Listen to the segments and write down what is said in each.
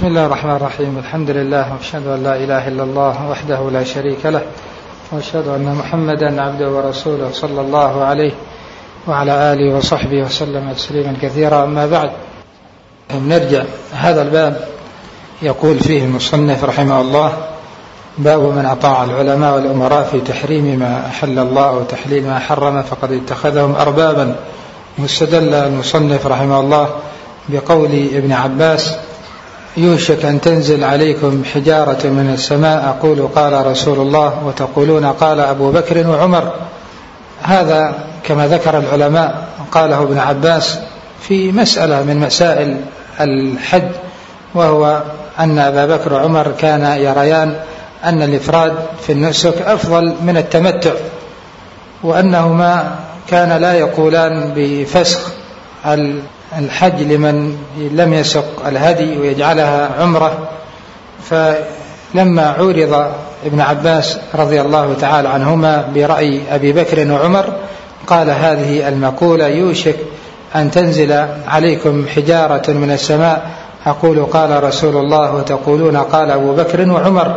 بسم الله الرحمن الرحيم. الحمد لله وأشهد أن لا إله إلا الله وحده لا شريك له، وأشهد أن محمدا عبده ورسوله صلى الله عليه وعلى آله وصحبه وسلم تسليما كثيرا. أما بعد، نرجع هذا الباب يقول فيه المصنف رحمه الله: باب من أطاع العلماء والأمراء في تحريم ما أحل الله وتحليل ما حرم فقد اتخذهم أربابا. واستدل المصنف رحمه الله بقول ابن عباس: يوشك أن تنزل عليكم حجارة من السماء أقول قال رسول الله وتقولون قال أبو بكر وعمر. هذا كما ذكر العلماء قاله ابن عباس في مسألة من مسائل الحج، وهو أن أبا بكر وعمر كان يريان أن الإفراد في النسك أفضل من التمتع، وأنهما كان لا يقولان بفسخ الحج لمن لم يسق الهدي ويجعلها عمرة. فلما عورض ابن عباس رضي الله تعالى عنهما برأي أبي بكر وعمر قال هذه المقولة: يوشك أن تنزل عليكم حجارة من السماء أقول قال رسول الله وتقولون قال أبو بكر وعمر.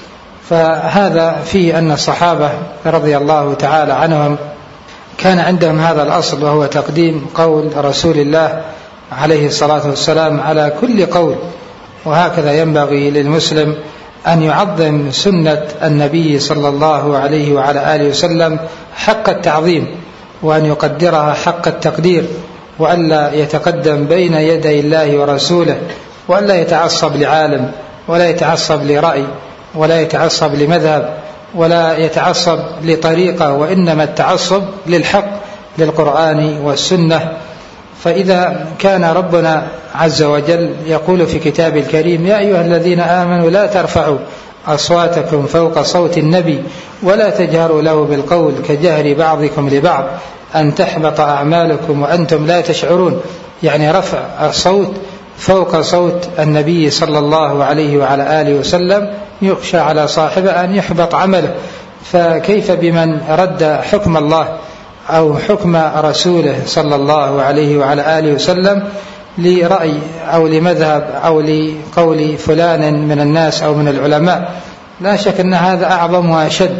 فهذا فيه أن الصحابة رضي الله تعالى عنهم كان عندهم هذا الأصل، وهو تقديم قول رسول الله عليه الصلاة والسلام على كل قول. وهكذا ينبغي للمسلم أن يعظم سنة النبي صلى الله عليه وعلى آله وسلم حق التعظيم، وأن يقدرها حق التقدير، وألا يتقدم بين يدي الله ورسوله، وألا يتعصب لعالم ولا يتعصب لرأي ولا يتعصب لمذهب ولا يتعصب لطريقة، وإنما التعصب للحق للقرآن والسنة. فإذا كان ربنا عز وجل يقول في كتاب الكريم: يا أيها الذين آمنوا لا ترفعوا أصواتكم فوق صوت النبي ولا تجهروا له بالقول كجهر بعضكم لبعض أن تحبط أعمالكم وأنتم لا تشعرون. يعني رفع الصوت فوق صوت النبي صلى الله عليه وعلى آله وسلم يخشى على صاحبه أن يحبط عمله، فكيف بمن رد حكم الله أو حكم رسوله صلى الله عليه وعلى آله وسلم لرأي أو لمذهب أو لقول فلان من الناس أو من العلماء؟ لا شك أن هذا أعظم وأشد.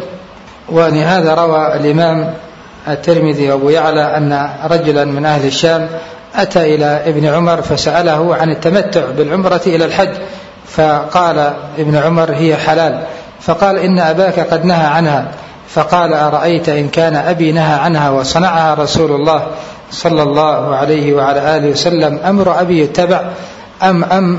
ولهذا روى الإمام الترمذي وأبو يعلى أن رجلا من أهل الشام أتى إلى ابن عمر فسأله عن التمتع بالعمرة إلى الحج، فقال ابن عمر: هي حلال. فقال: إن أباك قد نهى عنها. فقال: أرأيت إن كان أبي نهى عنها وصنعها رسول الله صلى الله عليه وعلى آله وسلم أمر أبي يتبع أم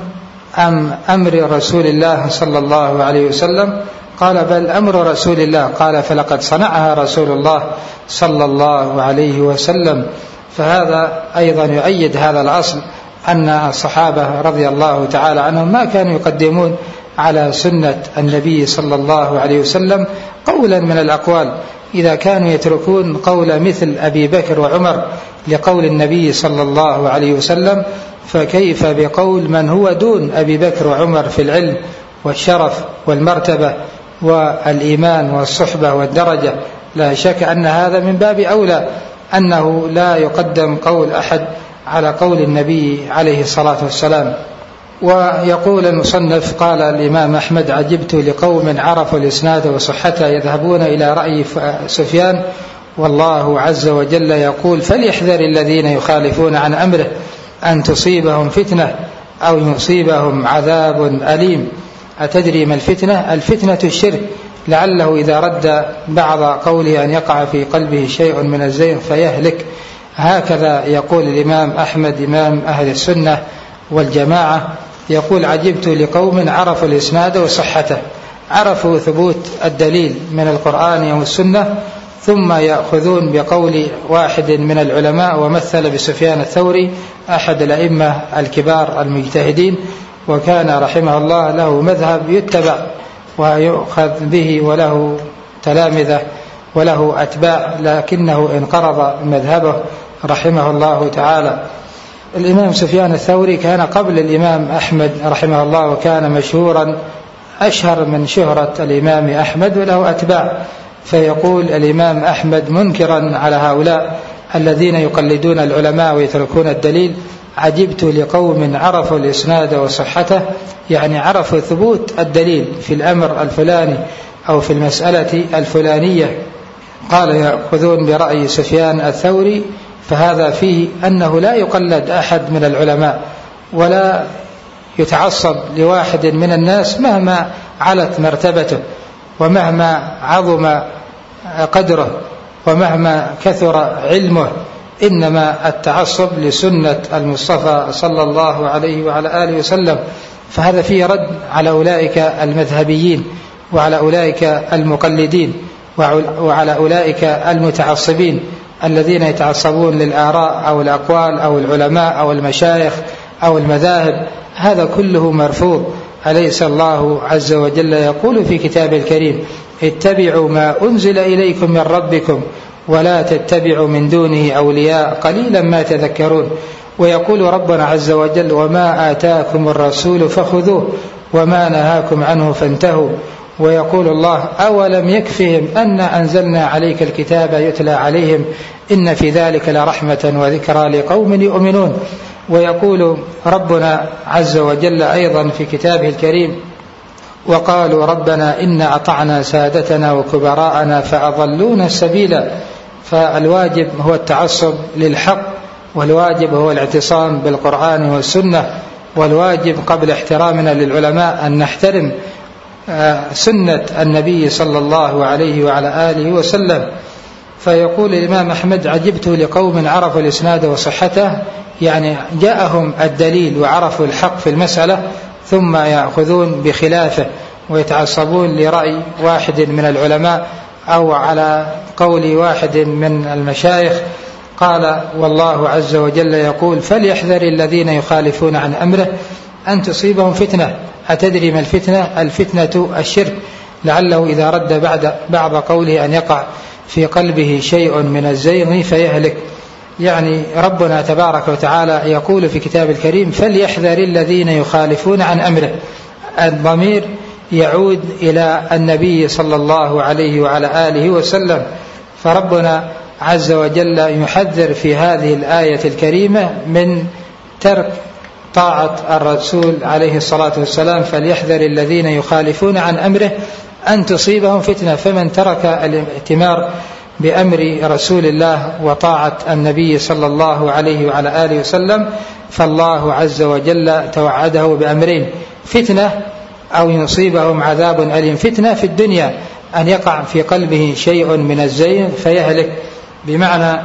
أمر رسول الله صلى الله عليه وسلم؟ قال: بل أمر رسول الله. قال: فلقد صنعها رسول الله صلى الله عليه وسلم. فهذا أيضا يؤيد هذا الأصل، أن الصحابة رضي الله تعالى عنهم ما كانوا يقدمون على سنة النبي صلى الله عليه وسلم قولا من الأقوال. إذا كانوا يتركون قول مثل أبي بكر وعمر لقول النبي صلى الله عليه وسلم، فكيف بقول من هو دون أبي بكر وعمر في العلم والشرف والمرتبة والإيمان والصحبة والدرجة؟ لا شك أن هذا من باب أولى، أنه لا يقدم قول أحد على قول النبي عليه الصلاة والسلام. ويقول المصنف: قال الإمام أحمد: عجبت لقوم عرفوا الإسناد وصحته يذهبون إلى رأي سفيان والله عز وجل يقول: فليحذر الذين يخالفون عن أمره أن تصيبهم فتنة أو يصيبهم عذاب أليم. أتدري ما الفتنة؟ الفتنة الشرك، لعله إذا رد بعض قوله أن يقع في قلبه شيء من الزيغ فيهلك. هكذا يقول الإمام أحمد إمام أهل السنة والجماعة، يقول: عجبت لقوم عرفوا الإسناد وصحته، عرفوا ثبوت الدليل من القرآن والسنة، ثم يأخذون بقول واحد من العلماء، ومثل بسفيان الثوري أحد الأئمة الكبار المجتهدين، وكان رحمه الله له مذهب يتبع ويؤخذ به وله تلامذة وله أتباع، لكنه انقرض مذهبه رحمه الله تعالى. الإمام سفيان الثوري كان قبل الإمام أحمد رحمه الله، وكان مشهورا أشهر من شهرة الإمام أحمد وله أتباع. فيقول الإمام أحمد منكرا على هؤلاء الذين يقلدون العلماء ويتركون الدليل: عجبت لقوم عرفوا الإسناد وصحته، يعني عرفوا ثبوت الدليل في الأمر الفلاني أو في المسألة الفلانية. قال يأخذون برأي سفيان الثوري، فهذا فيه أنه لا يقلد أحد من العلماء ولا يتعصب لواحد من الناس مهما علت مرتبته ومهما عظم قدره ومهما كثر علمه، إنما التعصب لسنة المصطفى صلى الله عليه وعلى آله وسلم. فهذا فيه رد على أولئك المذهبيين وعلى أولئك المقلدين وعلى أولئك المتعصبين الذين يتعصبون للآراء أو الأقوال أو العلماء أو المشايخ أو المذاهب. هذا كله مرفوض. أليس الله عز وجل يقول في كتابه الكريم: اتبعوا ما أنزل إليكم من ربكم ولا تتبعوا من دونه أولياء قليلا ما تذكرون. ويقول ربنا عز وجل: وما آتاكم الرسول فخذوه وما نهاكم عنه فانتهوا. ويقول الله: أولم يكفهم أن أنزلنا عليك الكتاب يتلى عليهم إن في ذلك لرحمة وذكرى لقوم يؤمنون. ويقول ربنا عز وجل أيضا في كتابه الكريم: وقالوا ربنا إنا أطعنا سادتنا وكبراءنا فأضلونا السبيل. فالواجب هو التعصب للحق، والواجب هو الاعتصام بالقرآن والسنة، والواجب قبل احترامنا للعلماء أن نحترم سنة النبي صلى الله عليه وعلى آله وسلم. فيقول الإمام أحمد: عجبت لقوم عرفوا الإسناد وصحته، يعني جاءهم الدليل وعرفوا الحق في المسألة ثم يأخذون بخلافه ويتعصبون لرأي واحد من العلماء أو على قول واحد من المشايخ. قال: والله عز وجل يقول: فليحذر الذين يخالفون عن أمره أن تصيبهم فتنة. أتدري ما الفتنة؟ الفتنة الشرك، لعله إذا رد بعض قوله أن يقع في قلبه شيء من الزيغ فيهلك. يعني ربنا تبارك وتعالى يقول في كتاب الكريم: فليحذر الذين يخالفون عن أمره. الضمير يعود إلى النبي صلى الله عليه وعلى آله وسلم. فربنا عز وجل يحذر في هذه الآية الكريمة من ترك طاعة الرسول عليه الصلاة والسلام. فليحذر الذين يخالفون عن أمره أن تصيبهم فتنة. فمن ترك الائتمار بأمر رسول الله وطاعة النبي صلى الله عليه وعلى آله وسلم فالله عز وجل توعده بأمرين: فتنة أو يصيبهم عذاب أليم. فتنة في الدنيا أن يقع في قلبه شيء من الزيغ فيهلك، بمعنى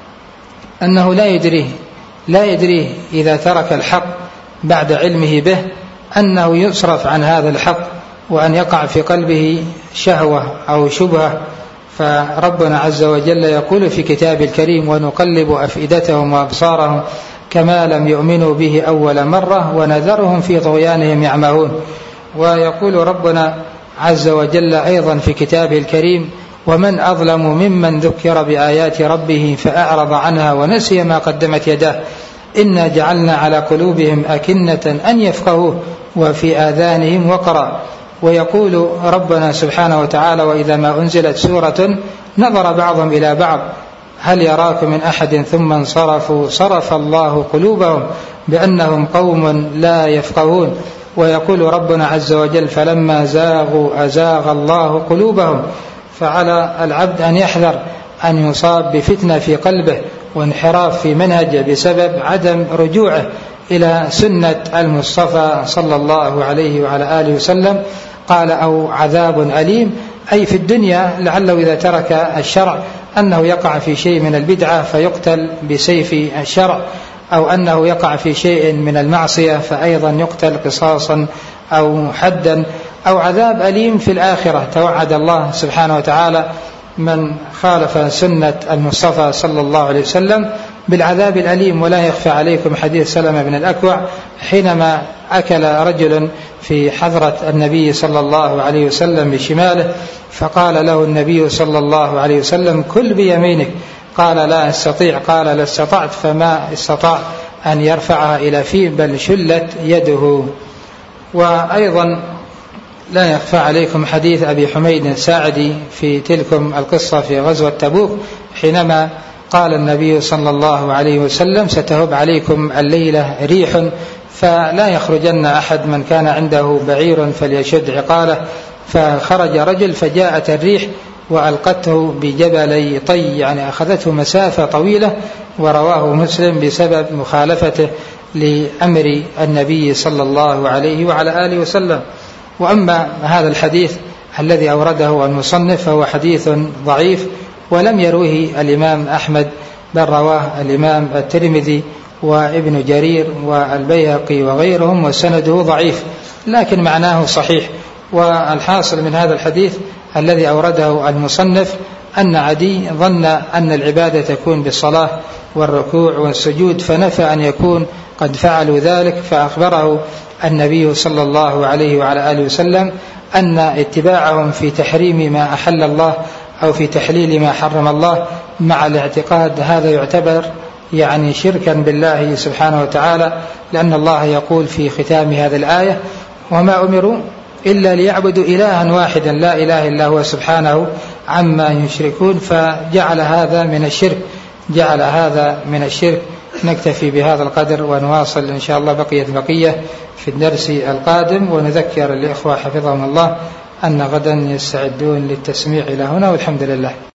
أنه لا يدري إذا ترك الحق بعد علمه به أنه يصرف عن هذا الحق وأن يقع في قلبه شهوة أو شبهة. فربنا عز وجل يقول في كتاب الكريم: ونقلب أفئدتهم وأبصارهم كما لم يؤمنوا به أول مرة ونذرهم في طغيانهم يعمهون. ويقول ربنا عز وجل أيضا في كتابه الكريم: ومن أظلم ممن ذكر بآيات ربه فأعرض عنها ونسي ما قدمت يداه إنا جعلنا على قلوبهم أكنة أن يفقهوه وفي آذانهم وقرا. ويقول ربنا سبحانه وتعالى: وإذا ما أنزلت سورة نظر بعضهم إلى بعض هل يراكم من أحد ثم انصرفوا صرف الله قلوبهم بأنهم قوم لا يفقهون. ويقول ربنا عز وجل: فلما زاغوا أزاغ الله قلوبهم. فعلى العبد أن يحذر أن يصاب بفتنة في قلبه وانحراف في منهجه بسبب عدم رجوعه إلى سنة المصطفى صلى الله عليه وعلى آله وسلم. قال: أو عذاب أليم، أي في الدنيا لعله إذا ترك الشرع أنه يقع في شيء من البدعة فيقتل بسيف الشرع، أو أنه يقع في شيء من المعصية فأيضا يقتل قصاصا أو حدا، أو عذاب أليم في الآخرة. توعد الله سبحانه وتعالى من خالف سنة المصطفى صلى الله عليه وسلم بالعذاب الأليم. ولا يخفى عليكم حديث سلمة بن الأكوع حينما أكل رجل في حضرة النبي صلى الله عليه وسلم بشماله، فقال له النبي صلى الله عليه وسلم: كل بيمينك. قال: لا أستطيع. قال: لا استطعت. فما استطاع أن يرفعها إلى فيه بل شلت يده. وأيضا لا يخفى عليكم حديث أبي حميد الساعدي في تلكم القصة في غزوة تبوك حينما قال النبي صلى الله عليه وسلم: ستهب عليكم الليلة ريح فلا يخرجن أحد من كان عنده بعير فليشد عقاله. فخرج رجل فجاءت الريح وألقته بجبلي طي، يعني أخذته مسافة طويلة، ورواه مسلم بسبب مخالفته لأمر النبي صلى الله عليه وعلى آله وسلم. وأما هذا الحديث الذي أورده المصنف فهو حديث ضعيف، ولم يروه الإمام أحمد، بل رواه الإمام الترمذي وابن جرير والبيهقي وغيرهم، وسنده ضعيف، لكن معناه صحيح. والحاصل من هذا الحديث الذي أورده المصنف أن عدي ظن أن العبادة تكون بالصلاة والركوع والسجود، فنفى أن يكون قد فعلوا ذلك، فأخبره النبي صلى الله عليه وعلى آله وسلم أن اتباعهم في تحريم ما أحل الله أو في تحليل ما حرم الله مع الاعتقاد هذا يعتبر يعني شركا بالله سبحانه وتعالى، لأن الله يقول في ختام هذه الآية: وما أمروا إلا ليعبدوا إلها واحدا لا إله إلا هو سبحانه عما يشركون. فجعل هذا من الشرك، جعل هذا من الشرك. نكتفي بهذا القدر ونواصل إن شاء الله بقية في الدرس القادم. ونذكر الإخوة حفظهم الله أن غدا يستعدون للتسميع إلى هنا، والحمد لله.